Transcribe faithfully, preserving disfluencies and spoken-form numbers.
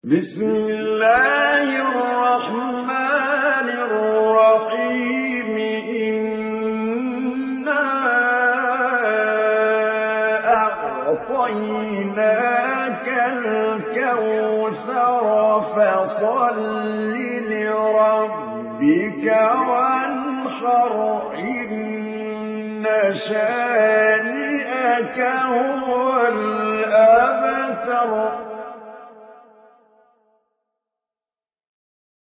بسم الله الرحمن الرحيم إنا أعطيناك الكوثر فصل لربك وانحر إن شانئك هو الأبتر